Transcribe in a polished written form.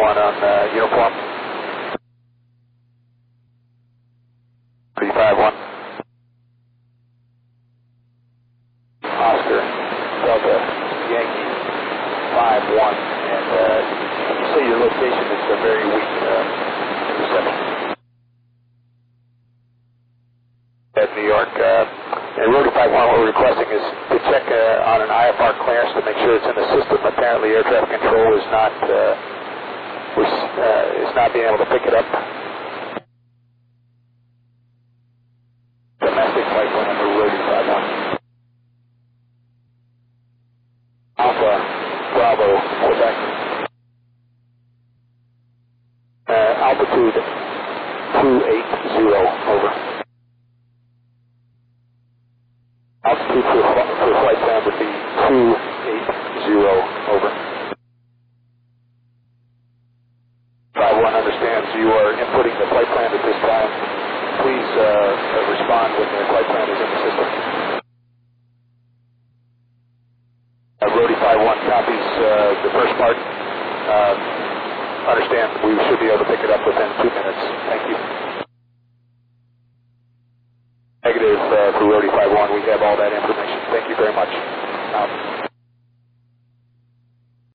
on uniform. 351. Oscar, Delta, Yankee, 5-1. And you say your location is a very weak reception. At New York, and Rody 5-1, what we're requesting is to check on an IFR clearance to make sure it's in the system. Apparently air traffic control is not being able to pick it up. Domestic flight going under Rody 5-1. Alpha, Bravo, Quebec. Altitude 280, over. Altitude for flight plan would be 280, over. 5-1 understands you are inputting the flight plan at this time. Please respond when the flight plan is in the system. Rody 5-1 copies the first part. Understand we should be able to pick it up within 2 minutes. Thank you. Negative for Rody 5-1. We have all that information. Thank you very much.